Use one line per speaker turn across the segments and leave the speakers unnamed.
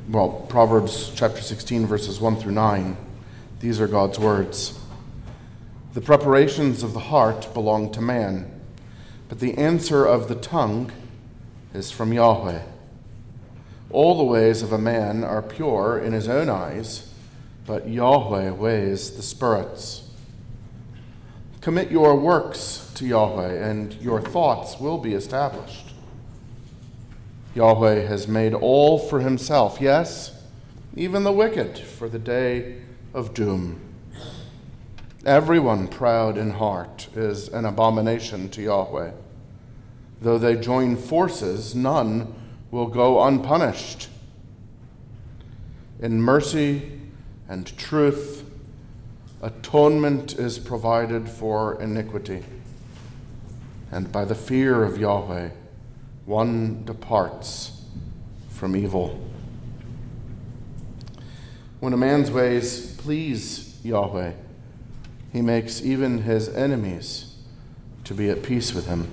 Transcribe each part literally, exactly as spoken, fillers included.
well, Proverbs chapter sixteen, verses one through nine. These are God's words. The preparations of the heart belong to man, but the answer of the tongue is from Yahweh. All the ways of a man are pure in his own eyes, but Yahweh weighs the spirits. Commit your works to Yahweh, and your thoughts will be established. Yahweh has made all for himself, yes, even the wicked for the day of doom. Everyone proud in heart is an abomination to Yahweh. Though they join forces, none will go unpunished. In mercy and truth, atonement is provided for iniquity, and by the fear of Yahweh, one departs from evil. When a man's ways please Yahweh, he makes even his enemies to be at peace with him.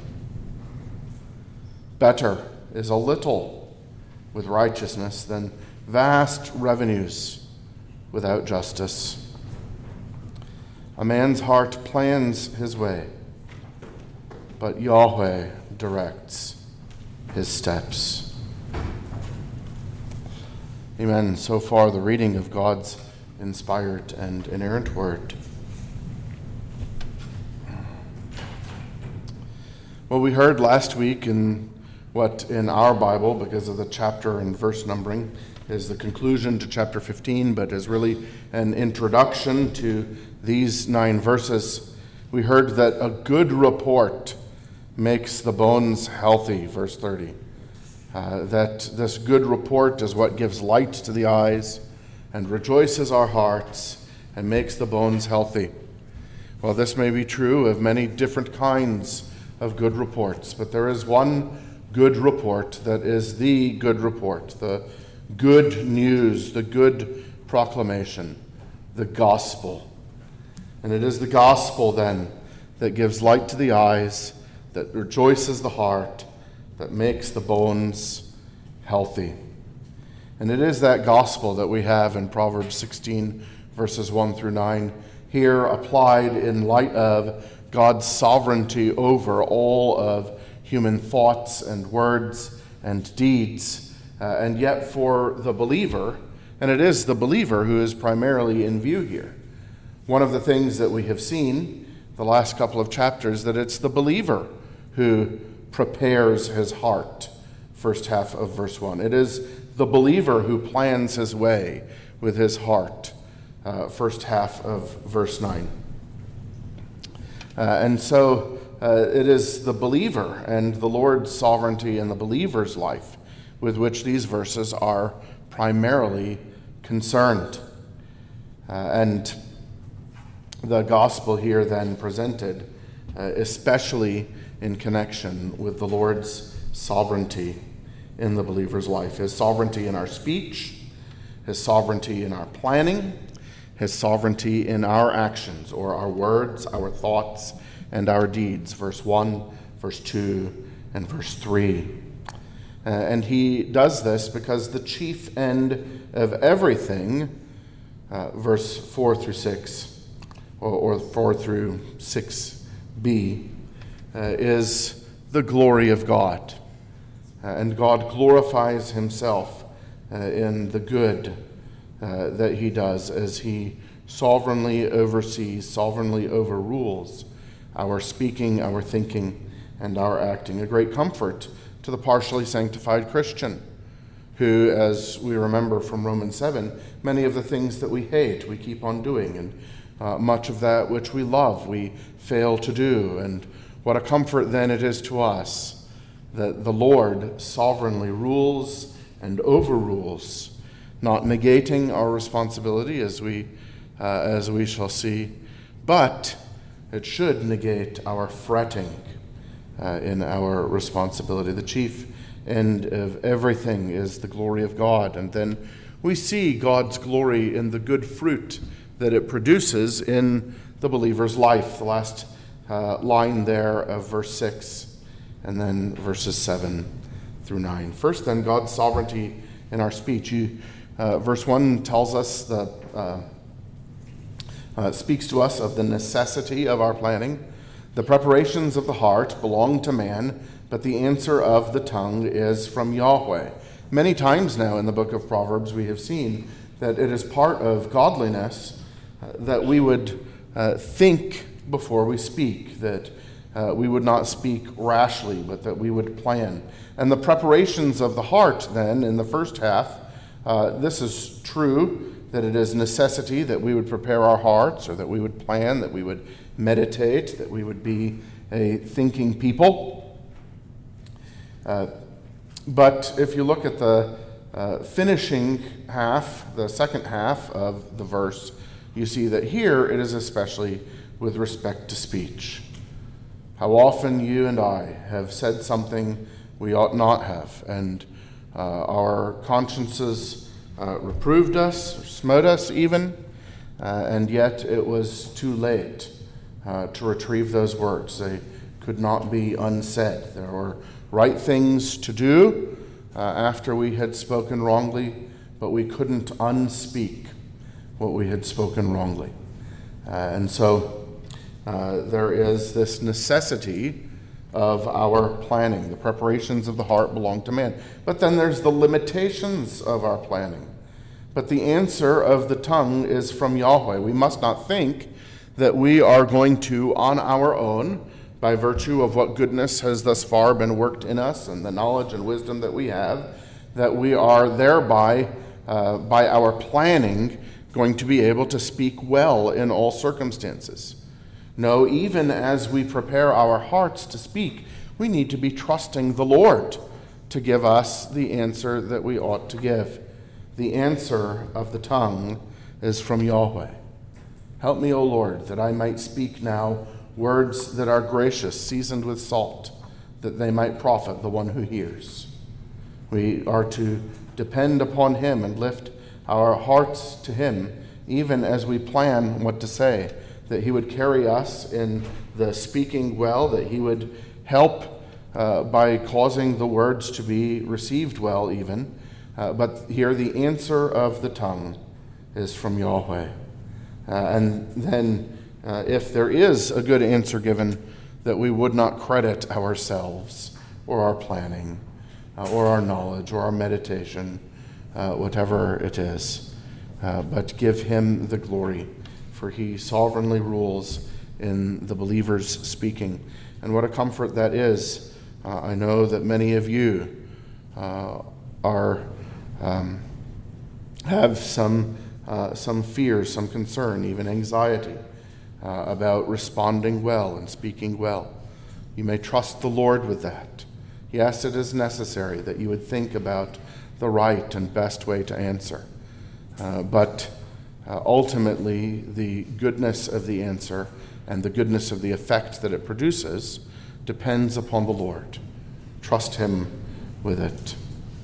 Better is a little with righteousness than vast revenues without justice. A man's heart plans his way, but Yahweh directs his steps. Amen. So far, the reading of God's inspired and inerrant word. Well, we heard last week in what in our Bible, because of the chapter and verse numbering, is the conclusion to chapter fifteen, but is really an introduction to these nine verses. We heard that a good report makes the bones healthy, verse thirty. Uh, that this good report is what gives light to the eyes and rejoices our hearts and makes the bones healthy. Well, this may be true of many different kinds of good reports, but there is one good report that is the good report, the good news, the good proclamation, the gospel. And it is the gospel then that gives light to the eyes, that rejoices the heart, that makes the bones healthy. And it is that gospel that we have in Proverbs sixteen, verses one through nine, here applied in light of God's sovereignty over all of human thoughts and words and deeds. Uh, and yet for the believer, and it is the believer who is primarily in view here. One of the things that we have seen the last couple of chapters, that it's the believer who prepares his heart, first half of verse one. It is the believer who plans his way with his heart, uh, first half of verse nine. Uh, and so uh, it is the believer and the Lord's sovereignty in the believer's life with which these verses are primarily concerned. Uh, and the gospel here then presented, uh, especially in connection with the Lord's sovereignty in the believer's life. His sovereignty in our speech, his sovereignty in our planning, his sovereignty in our actions, or our words, our thoughts, and our deeds. Verse one, verse two, and verse three. Uh, and he does this because the chief end of everything, uh, verse four through six, or, or four through six b, uh, is the glory of God. Uh, and God glorifies himself uh, in the good uh, that he does as he sovereignly oversees, sovereignly overrules our speaking, our thinking, and our acting. A great comfort to the partially sanctified Christian, who, as we remember from Romans seven, many of the things that we hate, we keep on doing, and uh, much of that which we love, we fail to do. And what a comfort then it is to us that the Lord sovereignly rules and overrules, not negating our responsibility, as we, uh, as we shall see, but it should negate our fretting uh, in our responsibility. The chief end of everything is the glory of God. And then we see God's glory in the good fruit that it produces in the believer's life. The last uh, line there of verse six, and then verses seven through nine. First, then, God's sovereignty in our speech. You, Uh, verse one tells us, the, uh, uh, speaks to us of the necessity of our planning. The preparations of the heart belong to man, but the answer of the tongue is from Yahweh. Many times now in the book of Proverbs we have seen that it is part of godliness uh, that we would uh, think before we speak, that uh, we would not speak rashly, but that we would plan. And the preparations of the heart then in the first half, uh, this is true, that it is necessity that we would prepare our hearts, or that we would plan, that we would meditate, that we would be a thinking people. Uh, but if you look at the uh, finishing half, the second half of the verse, you see that here it is especially with respect to speech. How often you and I have said something we ought not have, and uh, our consciences uh, reproved us, or smote us even, uh, and yet it was too late uh, to retrieve those words. They could not be unsaid. There were right things to do uh, after we had spoken wrongly, but we couldn't unspeak what we had spoken wrongly. Uh, and so uh, there is this necessity of our planning. The preparations of the heart belong to man. But then there's the limitations of our planning. But the answer of the tongue is from Yahweh. We must not think that we are going to, on our own, by virtue of what goodness has thus far been worked in us and the knowledge and wisdom that we have, that we are thereby, uh, by our planning, going to be able to speak well in all circumstances. No, even as we prepare our hearts to speak, we need to be trusting the Lord to give us the answer that we ought to give. The answer of the tongue is from Yahweh. Help me, O Lord, that I might speak now words that are gracious, seasoned with salt, that they might profit the one who hears. We are to depend upon him and lift our hearts to him, even as we plan what to say, that he would carry us in the speaking well, that he would help uh, by causing the words to be received well even. Uh, but here the answer of the tongue is from Yahweh. Uh, and then uh, if there is a good answer given, that we would not credit ourselves or our planning uh, or our knowledge or our meditation, uh, whatever it is, uh, but give him the glory, for he sovereignly rules in the believer's speaking. And what a comfort that is. Uh, I know that many of you uh, are um, have some uh, some fear, some concern, even anxiety uh, about responding well and speaking well. You may trust the Lord with that. Yes, it is necessary that you would think about the right and best way to answer. Uh, but uh, ultimately, the goodness of the answer and the goodness of the effect that it produces depends upon the Lord. Trust him with it.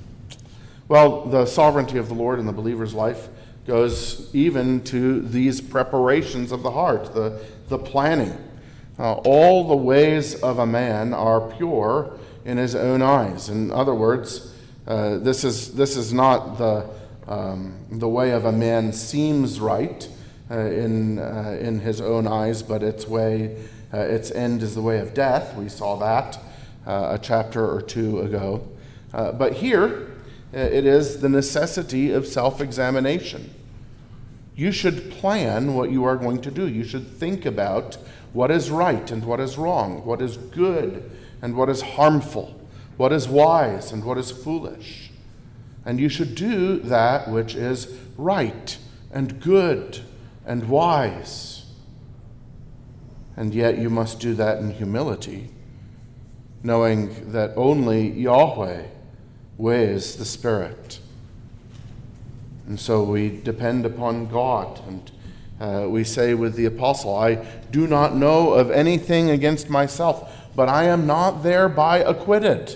Well, the sovereignty of the Lord in the believer's life goes even to these preparations of the heart, the, the planning. Uh, all the ways of a man are pure in his own eyes. In other words, uh, this is this is not the um, the way of a man seems right uh, in uh, in his own eyes, but its way, uh, its end is the way of death. We saw that uh, a chapter or two ago. Uh, but here, it is the necessity of self-examination. You should plan what you are going to do. You should think about what is right and what is wrong, what is good and what is harmful, what is wise and what is foolish. And you should do that which is right and good and wise. And yet you must do that in humility, knowing that only Yahweh weighs the Spirit. And so we depend upon God, and uh, we say with the apostle, I do not know of anything against myself, but I am not thereby acquitted.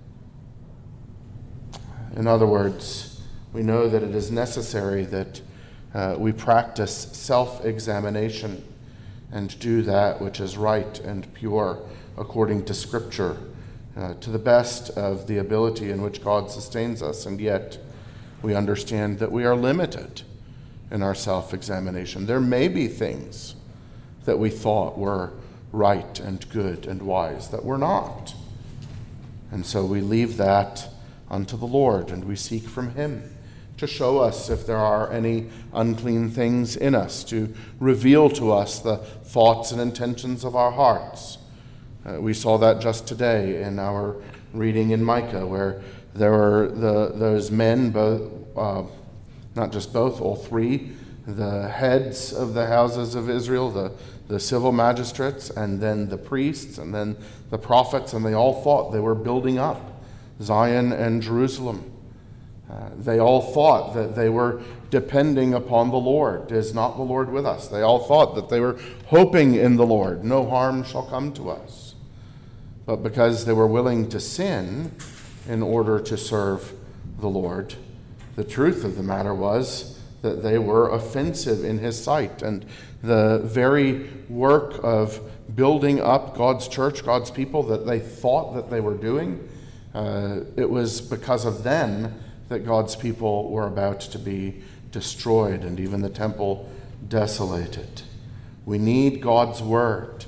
In other words, we know that it is necessary that uh, we practice self-examination and do that which is right and pure according to Scripture, uh, to the best of the ability in which God sustains us. And yet we understand that we are limited in our self-examination. There may be things that we thought were right and good and wise that were not. And so we leave that unto the Lord, and we seek from him to show us if there are any unclean things in us, to reveal to us the thoughts and intentions of our hearts. Uh, we saw that just today in our reading in Micah, where there were the, those men, both, uh, not just both, all three, the heads of the houses of Israel, the, the civil magistrates, and then the priests, and then the prophets, and they all thought they were building up Zion and Jerusalem. Uh, they all thought that they were depending upon the Lord. Is not the Lord with us? They all thought that they were hoping in the Lord. No harm shall come to us. But because they were willing to sin in order to serve the Lord, the truth of the matter was that they were offensive in his sight. And the very work of building up God's church, God's people, that they thought that they were doing, uh, it was because of them that God's people were about to be destroyed and even the temple desolated. We need God's word.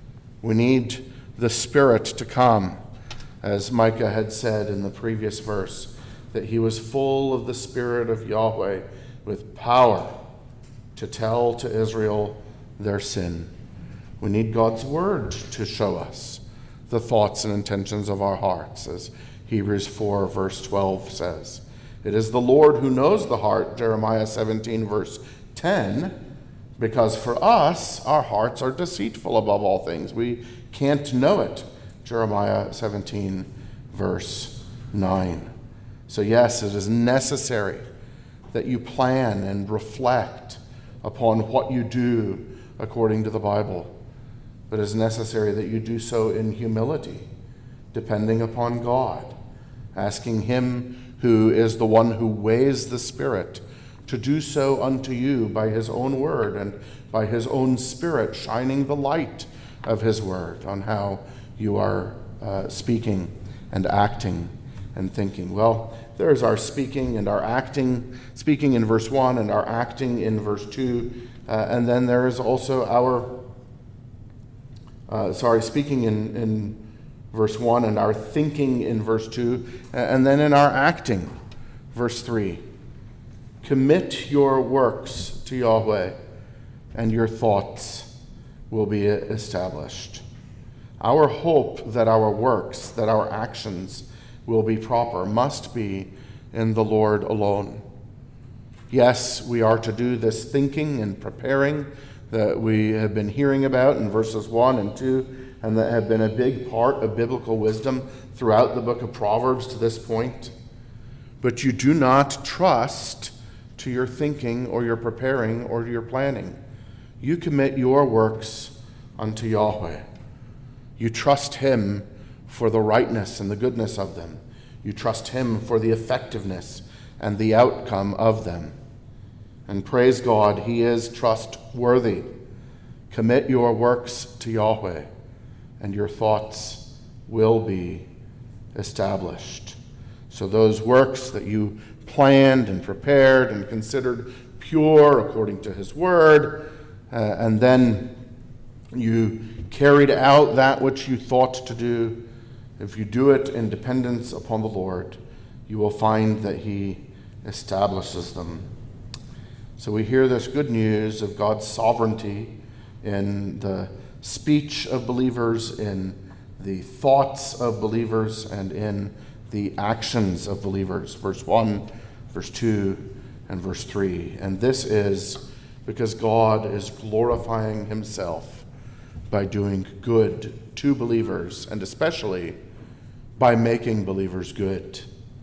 We need the Spirit to come. As Micah had said in the previous verse, that he was full of the Spirit of Yahweh with power to tell to Israel their sin. We need God's word to show us the thoughts and intentions of our hearts, as Hebrews four verse twelve says. It is the Lord who knows the heart, Jeremiah seventeen verse ten, because for us, our hearts are deceitful above all things. We can't know it, Jeremiah seventeen verse nine. So yes, it is necessary that you plan and reflect upon what you do according to the Bible. But it is necessary that you do so in humility, depending upon God, asking him who is the one who weighs the Spirit to do so unto you by his own word and by his own Spirit, shining the light of his word on how you are uh, speaking and acting and thinking. Well, there's our speaking and our acting, speaking in verse one and our acting in verse two. Uh, and then there is also our, uh, sorry, speaking in, in verse one and our thinking in verse two. And then in our acting, verse three. Commit your works to Yahweh, and your thoughts will be established. Our hope that our works, that our actions will be proper, must be in the Lord alone. Yes, we are to do this thinking and preparing that we have been hearing about in verses one and two, and that have been a big part of biblical wisdom throughout the book of Proverbs to this point. But you do not trust to your thinking or your preparing or your planning. You commit your works unto Yahweh. You trust him for the rightness and the goodness of them. You trust him for the effectiveness and the outcome of them. And praise God, he is trustworthy. Commit your works to Yahweh, and your thoughts will be established. So those works that you planned and prepared and considered pure according to his word, uh, and then you carried out that which you thought to do, if you do it in dependence upon the Lord, you will find that he establishes them. So we hear this good news of God's sovereignty in the speech of believers, in the thoughts of believers, and in the actions of believers. Verse one, verse two, and verse three. And this is because God is glorifying himself by doing good to believers, and especially by making believers good.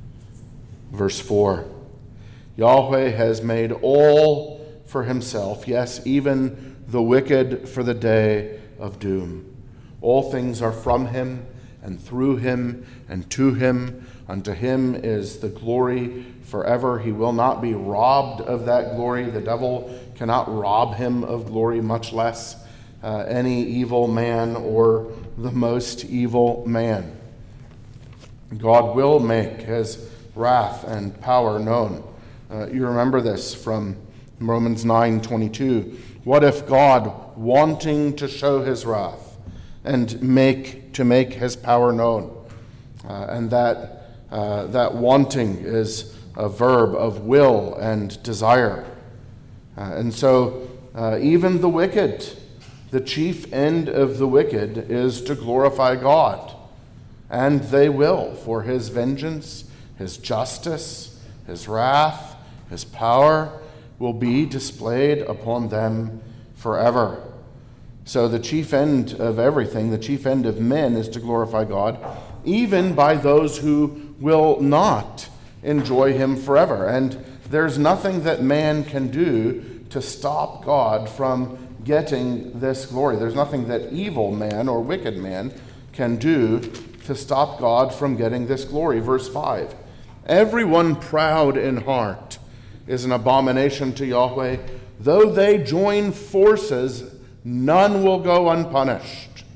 Verse four. Yahweh has made all for himself, yes, even the wicked for the day of doom. All things are from him, and through him, and to him. Unto him is the glory forever. He will not be robbed of that glory. The devil cannot rob him of glory, much less uh, any evil man or the most evil man. God will make his wrath and power known Uh, you remember this from Romans nine twenty-two. What if God, wanting to show his wrath and make to make his power known, uh, and that uh, that wanting is a verb of will and desire, uh, and so uh, even the wicked, the chief end of the wicked is to glorify God, and they will, for his vengeance, his justice, his wrath, his power will be displayed upon them forever. So the chief end of everything, the chief end of men, is to glorify God, even by those who will not enjoy him forever. And there's nothing that man can do to stop God from getting this glory. There's nothing that evil man or wicked man can do to stop God from getting this glory. Verse five, everyone proud in heart is an abomination to Yahweh. Though they join forces, none will go unpunished.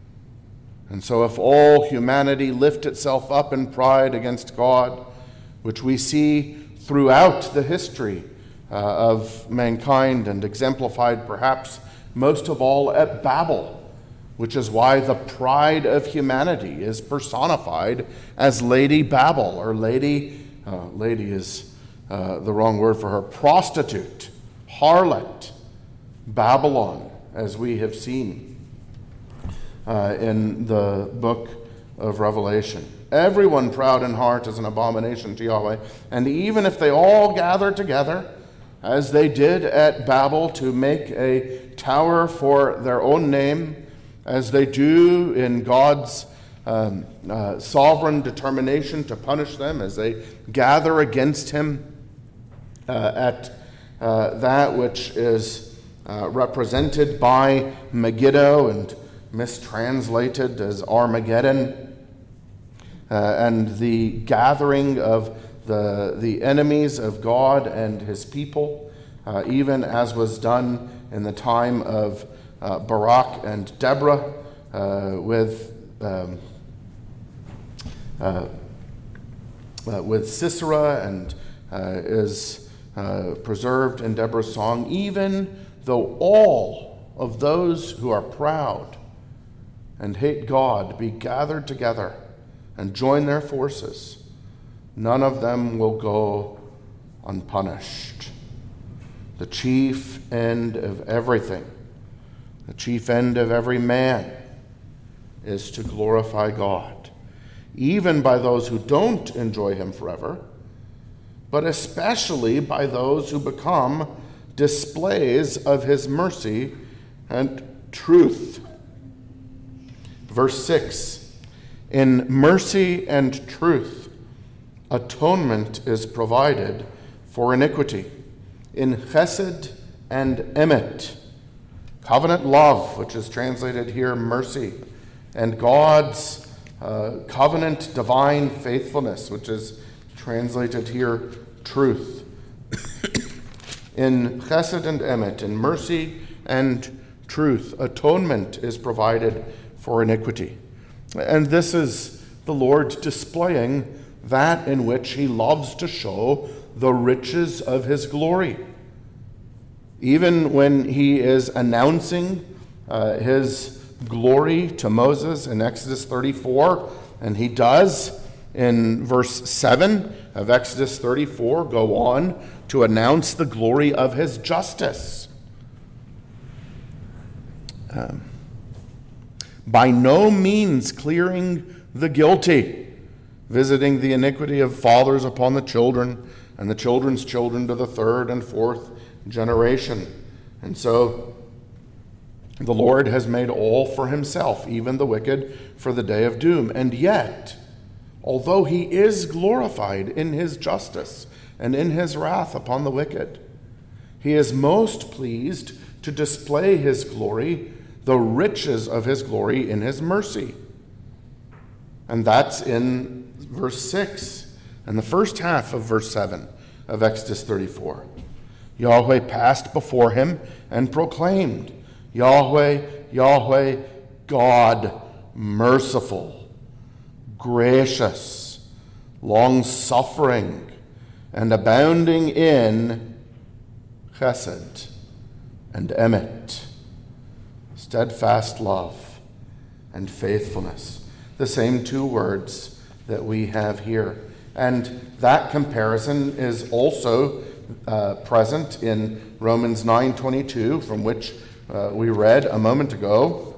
And so if all humanity lift itself up in pride against God, which we see throughout the history uh, of mankind and exemplified perhaps most of all at Babel, which is why the pride of humanity is personified as Lady Babel, or Lady, uh, lady is uh, the wrong word for her, prostitute, harlot, Babylon, as we have seen uh, in the book of Revelation. Everyone proud in heart is an abomination to Yahweh, and even if they all gather together, as they did at Babel, to make a tower for their own name, as they do in God's um, uh, sovereign determination to punish them, as they gather against him uh, at uh, that which is uh, represented by Megiddo and mistranslated as Armageddon, uh, and the gathering of the, the enemies of God and his people, uh, even as was done in the time of Uh, Barak and Deborah uh, with um, uh, uh, with Sisera, and uh, is uh, preserved in Deborah's song. Even though all of those who are proud and hate God be gathered together and join their forces, none of them will go unpunished. The chief end of everything, the chief end of every man, is to glorify God, even by those who don't enjoy him forever, but especially by those who become displays of his mercy and truth. Verse six, in mercy and truth, atonement is provided for iniquity. In chesed and emet, covenant love, which is translated here mercy, and God's uh, covenant divine faithfulness, which is translated here truth. In chesed and emet, in mercy and truth, atonement is provided for iniquity. And this is the Lord displaying that in which he loves to show the riches of his glory. Even when he is announcing uh, his glory to Moses in Exodus thirty-four, and he does in verse seven of Exodus thirty-four go on to announce the glory of his justice. Um, by no means clearing the guilty, visiting the iniquity of fathers upon the children, and the children's children to the third and fourth generation. And so the Lord has made all for himself, even the wicked, for the day of doom. And yet, although he is glorified in his justice and in his wrath upon the wicked, he is most pleased to display his glory, the riches of his glory, in his mercy. And that's in verse six and the first half of verse seven of Exodus thirty-four. Yahweh passed before him and proclaimed, Yahweh, Yahweh, God, merciful, gracious, long-suffering, and abounding in chesed and emet, steadfast love and faithfulness. The same two words that we have here. And that comparison is also uh, present in Romans nine twenty-two, from which uh, we read a moment ago.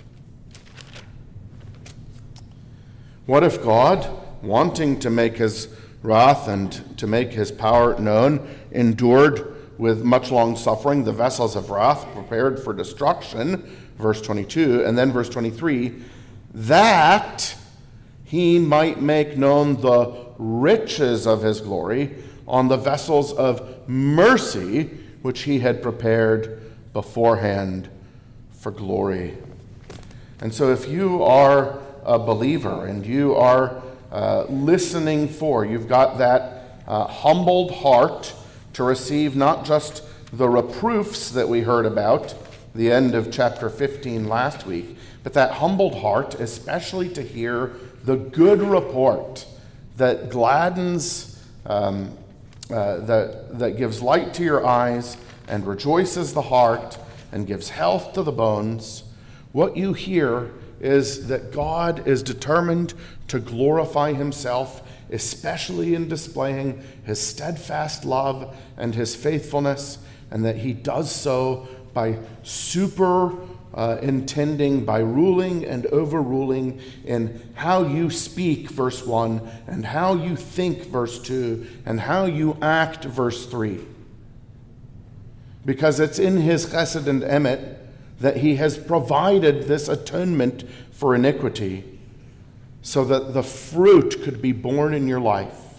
What if God, wanting to make his wrath and to make his power known, endured with much long suffering the vessels of wrath prepared for destruction, verse twenty-two, and then verse twenty-three, that he might make known the riches of his glory on the vessels of mercy, which he had prepared beforehand for glory. And so if you are a believer and you are uh, listening for, you've got that uh, humbled heart to receive not just the reproofs that we heard about, the end of chapter fifteen last week, but that humbled heart, especially to hear the good report that gladdens, um, uh, that, that gives light to your eyes and rejoices the heart and gives health to the bones. What you hear is that God is determined to glorify himself, especially in displaying his steadfast love and his faithfulness, and that he does so by super uh, intending, by ruling and overruling in how you speak, verse one, and how you think, verse two, and how you act, verse three. Because it's in his chesed and emet that he has provided this atonement for iniquity so that the fruit could be born in your life.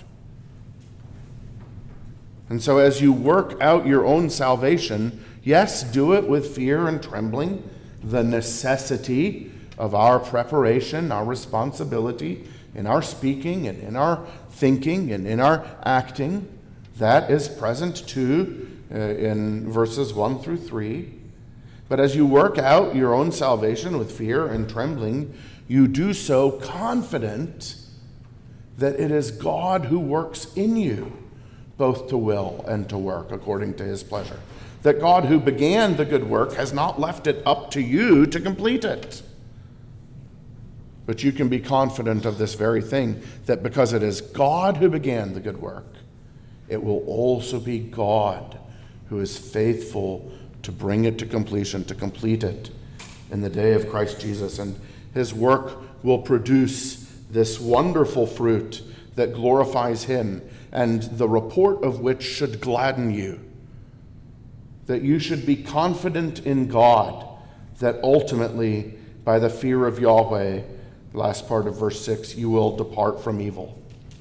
And so as you work out your own salvation, yes, do it with fear and trembling, the necessity of our preparation, our responsibility in our speaking and in our thinking and in our acting. That is present too uh, in verses one through three. But as you work out your own salvation with fear and trembling, you do so confident that it is God who works in you, both to will and to work according to his pleasure. That God who began the good work has not left it up to you to complete it. But you can be confident of this very thing, that because it is God who began the good work, it will also be God who is faithful to bring it to completion, to complete it in the day of Christ Jesus. And his work will produce this wonderful fruit that glorifies him, and the report of which should gladden you. That you should be confident in God, that ultimately, by the fear of Yahweh, last part of verse six, you will depart from evil.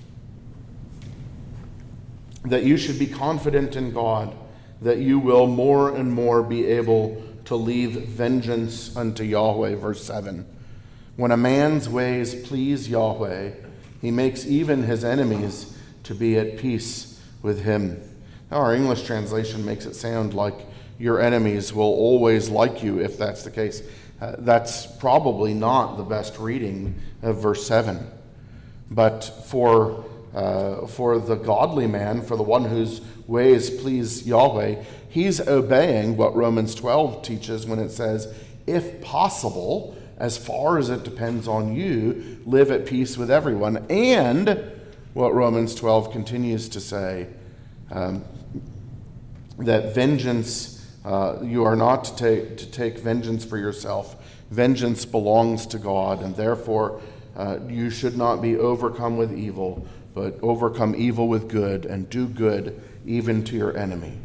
That you should be confident in God, that you will more and more be able to leave vengeance unto Yahweh, verse seven. When a man's ways please Yahweh, he makes even his enemies to be at peace with him. Now, our English translation makes it sound like your enemies will always like you, if that's the case. Uh, that's probably not the best reading of verse seven. But for uh, for the godly man, for the one whose ways please Yahweh, he's obeying what Romans twelve teaches when it says, if possible, as far as it depends on you, live at peace with everyone. And what Romans twelve continues to say, um, that vengeance, uh, you are not to take, to take vengeance for yourself. Vengeance belongs to God, and therefore uh, you should not be overcome with evil, but overcome evil with good, and do good even to your enemy.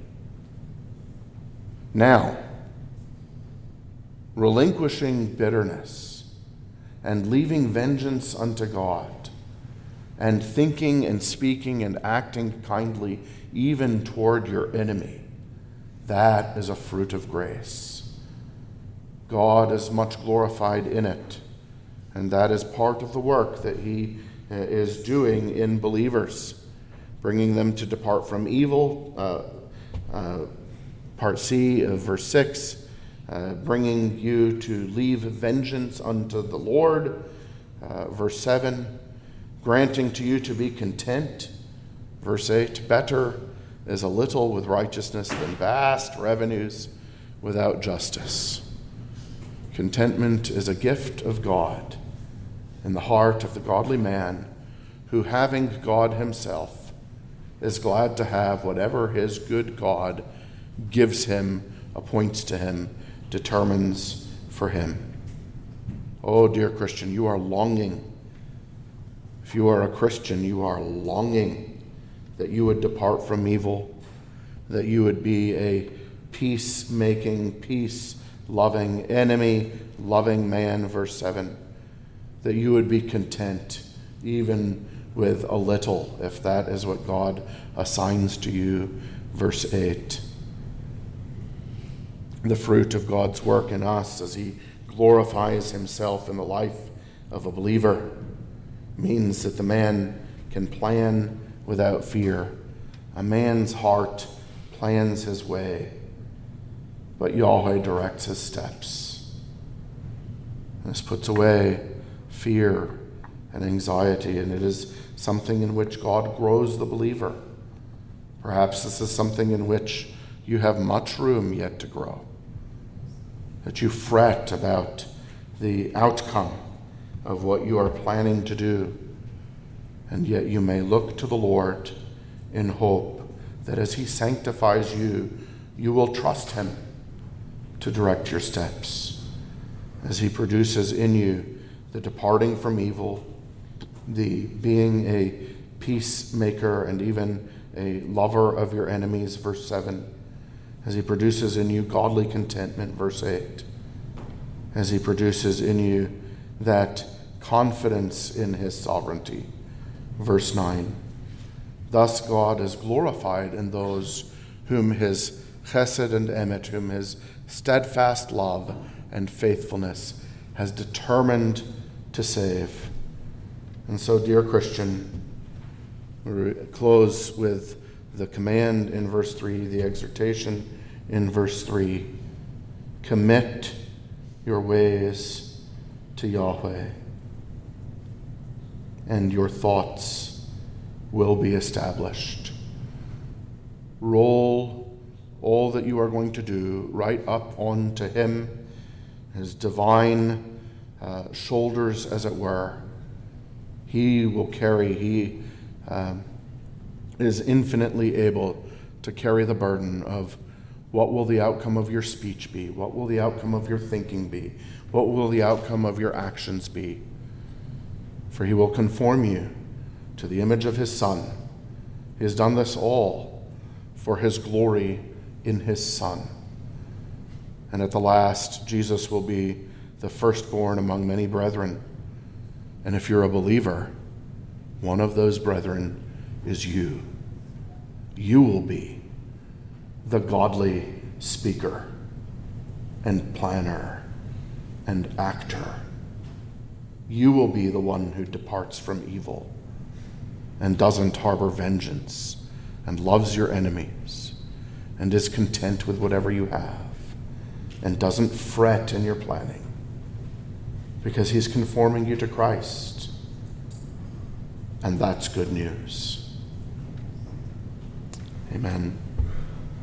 Now, relinquishing bitterness and leaving vengeance unto God, and thinking and speaking and acting kindly even toward your enemy, that is a fruit of grace. God is much glorified in it, and that is part of the work that he is doing in believers, bringing them to depart from evil, uh, uh, part C of verse six, uh, bringing you to leave vengeance unto the Lord, uh, verse seven, granting to you to be content, Verse eight, better is a little with righteousness than vast revenues without justice. Contentment is a gift of God in the heart of the godly man who, having God himself, is glad to have whatever his good God gives him, appoints to him, determines for him. Oh, dear Christian, you are longing. If you are a Christian, you are longing that you would depart from evil, that you would be a peacemaking, peace-loving, enemy-loving man, verse seven, that you would be content even with a little, if that is what God assigns to you, verse eight. The fruit of God's work in us as he glorifies himself in the life of a believer means that the man can plan without fear. A man's heart plans his way, but Yahweh directs his steps. This puts away fear and anxiety, and it is something in which God grows the believer. Perhaps this is something in which you have much room yet to grow, that you fret about the outcome of what you are planning to do, and yet you may look to the Lord in hope that as he sanctifies you, you will trust him to direct your steps, as he produces in you the departing from evil, the being a peacemaker and even a lover of your enemies, verse seven, as he produces in you godly contentment, verse eight, as he produces in you that confidence in his sovereignty, verse nine. Thus God is glorified in those whom his chesed and emet, whom his steadfast love and faithfulness has determined to save. And so, dear Christian, we close with the command in verse three, the exhortation in verse three. Commit your ways to Yahweh, and your thoughts will be established. Roll all that you are going to do right up onto him, his divine uh, shoulders, as it were. He will carry, he um, is infinitely able to carry the burden of what will the outcome of your speech be? What will the outcome of your thinking be? What will the outcome of your actions be? For he will conform you to the image of his Son. He has done this all for his glory in his Son. And at the last, Jesus will be the firstborn among many brethren. And if you're a believer, one of those brethren is you. You will be the godly speaker and planner and actor. You will be the one who departs from evil and doesn't harbor vengeance and loves your enemies and is content with whatever you have and doesn't fret in your planning because he's conforming you to Christ. And that's good news. Amen.